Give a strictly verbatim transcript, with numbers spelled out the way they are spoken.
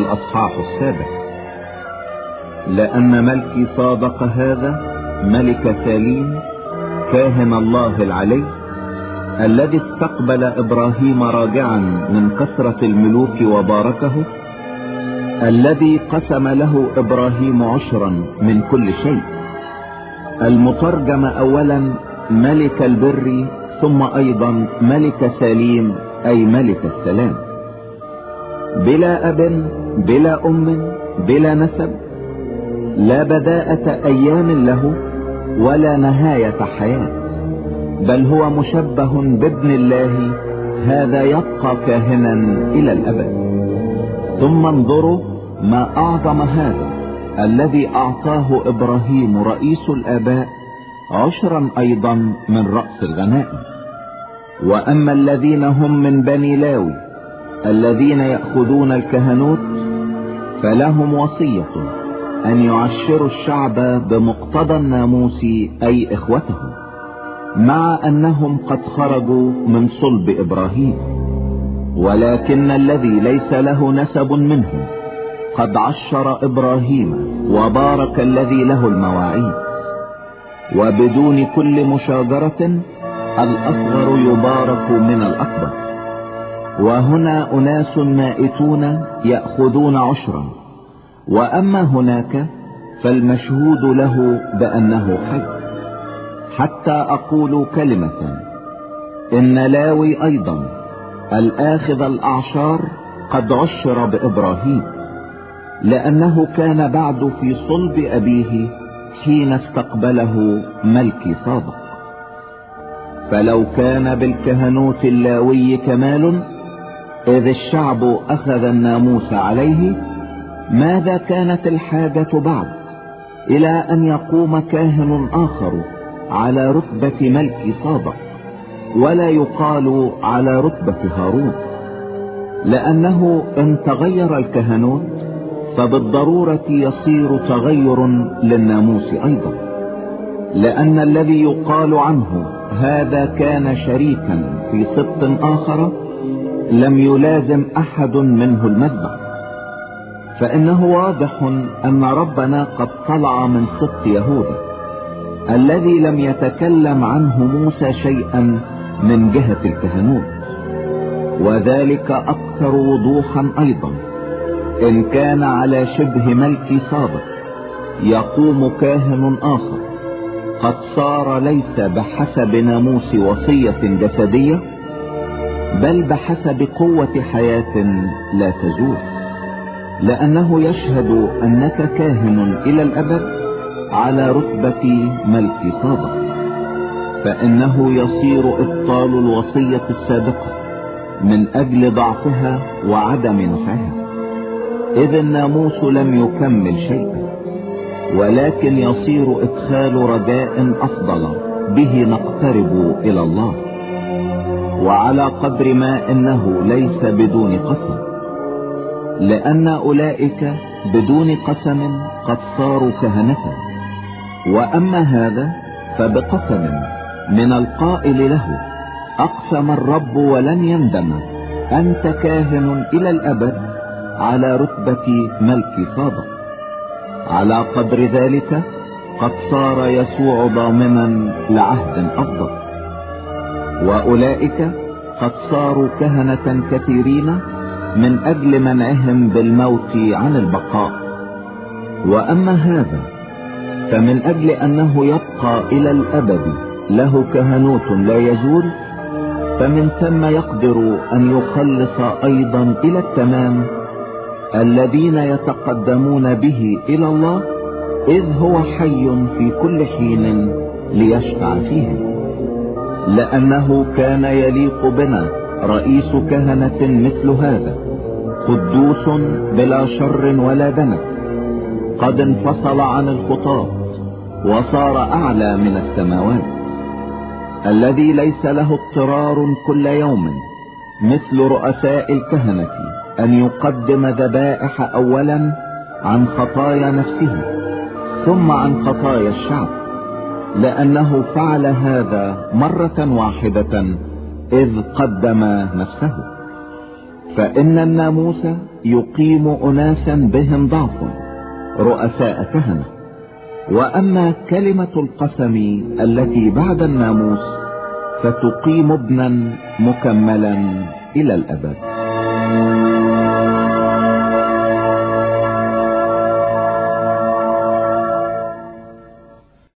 الأصحاح السابع. لأن ملكي صادق هذا ملك سليم كاهن الله العلي، الذي استقبل إبراهيم راجعا من كثرة الملوك وباركه، الذي قسم له إبراهيم عشرا من كل شيء، المترجم أولا ملك البر، ثم أيضا ملك سليم أي ملك السلام، بلا أب بلا أم بلا نسب، لا بداءة أيام له ولا نهاية حياة، بل هو مشبه بابن الله، هذا يبقى كاهنا إلى الأبد. ثم انظروا ما أعظم هذا الذي أعطاه إبراهيم رئيس الآباء عشرا أيضا من رأس الغنائم. وأما الذين هم من بني لاوي الذين يأخذون الكهنوت فلهم وصية أن يعشروا الشعب بمقتضى الناموس أي إخوتهم، مع أنهم قد خرجوا من صلب إبراهيم. ولكن الذي ليس له نسب منهم قد عشر إبراهيم وبارك الذي له المواعيد. وبدون كل مشاجرة الأصغر يبارك من الأكبر. وهنا أناس مائتون يأخذون عشرا، وأما هناك فالمشهود له بأنه حي. حتى أقول كلمة، إن لاوي أيضا الآخذ الأعشار قد عشر بإبراهيم، لأنه كان بعد في صلب أبيه حين استقبله ملكي صادق. فلو كان بالكهنوت اللاوي كمال إذ الشعب أخذ الناموس عليه، ماذا كانت الحاجة بعد إلى أن يقوم كاهن آخر على رتبة ملكي صادق، ولا يقال على رتبة هارون؟ لأنه إن تغير الكهنوت فبالضرورة يصير تغير للناموس أيضا، لأن الذي يقال عنه هذا كان شريكا في سبط آخر لم يلازم أحد منه المذبح. فإنه واضح أن ربنا قد طلع من سبط يهوذا الذي لم يتكلم عنه موسى شيئا من جهة الكهنوت، وذلك أكثر وضوحا أيضا إن كان على شبه ملكي صادق يقوم كاهن آخر قد صار ليس بحسب ناموس وصية جسدية، بل بحسب قوة حياة لا تزول، لأنه يشهد أنك كاهن إلى الأبد على رتبة ملكي صادق. فإنه يصير إبطال الوصية السابقة من أجل ضعفها وعدم نفعها، إذ الناموس لم يكمل شيئا، ولكن يصير إدخال رجاء أفضل به نقترب إلى الله. وعلى قدر ما إنه ليس بدون قسم، لأن أولئك بدون قسم قد صاروا كهنة، وأما هذا فبقسم من القائل له: أقسم الرب ولن يندم، أنت كاهن إلى الأبد على رتبة ملكي صادق. على قدر ذلك قد صار يسوع ضامنا لعهد أفضل، وأولئك قد صاروا كهنة كثيرين من أجل منعهم بالموت عن البقاء. وأما هذا فمن أجل أنه يبقى إلى الأبد له كهنوت لا يزول، فمن ثم يقدر أن يخلص أيضا إلى التمام الذين يتقدمون به إلى الله، إذ هو حي في كل حين ليشفع فيهم. لأنه كان يليق بنا رئيس كهنة مثل هذا، قدوس بلا شر ولا دنس، قد انفصل عن الخطاة وصار أعلى من السماوات، الذي ليس له اضطرار كل يوم مثل رؤساء الكهنة أن يقدم ذبائح أولا عن خطايا نفسه ثم عن خطايا الشعب، لأنه فعل هذا مرة واحدة إذ قدم نفسه. فإن الناموس يقيم أناسا بهم ضعف رؤساء كهنة، وأما كلمة القسم التي بعد الناموس فتقيم ابنا مكملا إلى الأبد.